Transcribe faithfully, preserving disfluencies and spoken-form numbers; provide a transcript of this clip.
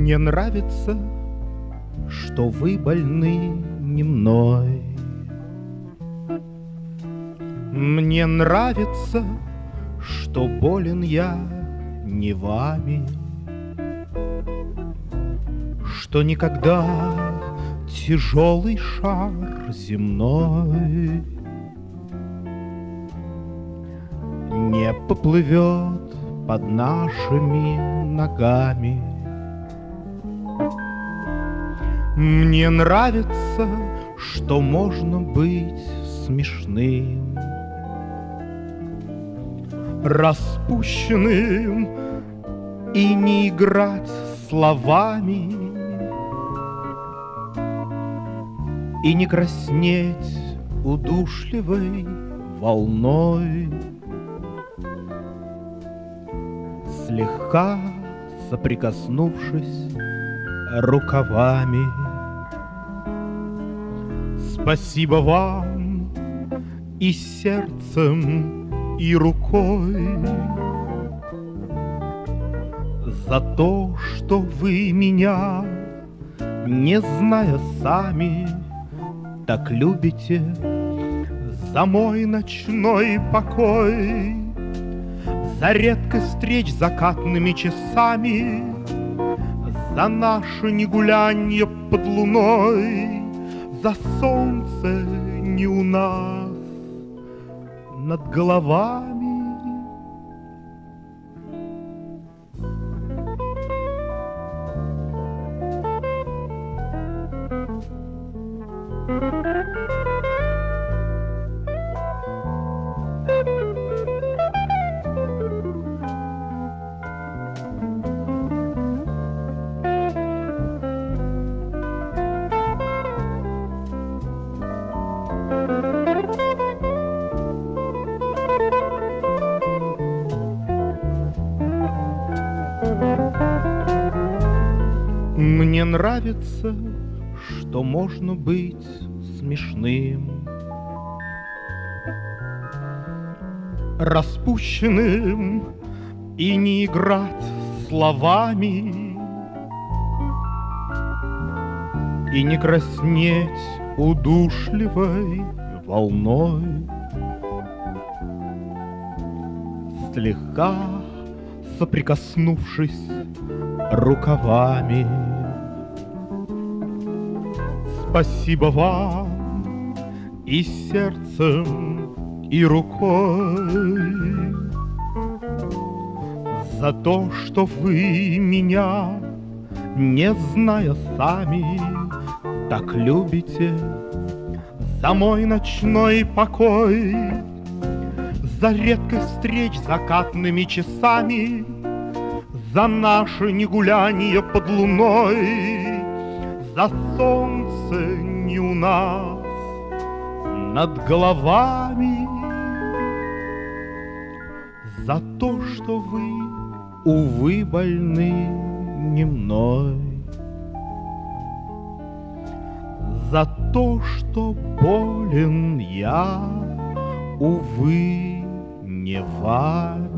Мне нравится, что вы больны не мной. Мне нравится, что болен я не вами, что никогда тяжелый шар земной не поплывет под нашими ногами. Мне нравится, что можно быть смешным, распущенным и не играть словами, и не краснеть удушливой волной, слегка соприкоснувшись рукавами. Спасибо вам и сердцем, и рукой за то, что вы меня, не зная сами, так любите, за мой ночной покой, за редкость встреч закатными часами, за наше негулянье под луной, за солнце не у нас над головами. Мне нравится, что можно быть смешным, распущенным и не играть словами, и не краснеть удушливой волной, слегка соприкоснувшись рукавами. Спасибо вам и сердцем, и рукой за то, что вы меня, не зная сами, так любите, за мой ночной покой, за редкость встреч закатными часами, за наше негулянье под луной, за солнце не у нас над головами, за то, что вы, увы, больны не мной, за то, что болен я, увы, не вами.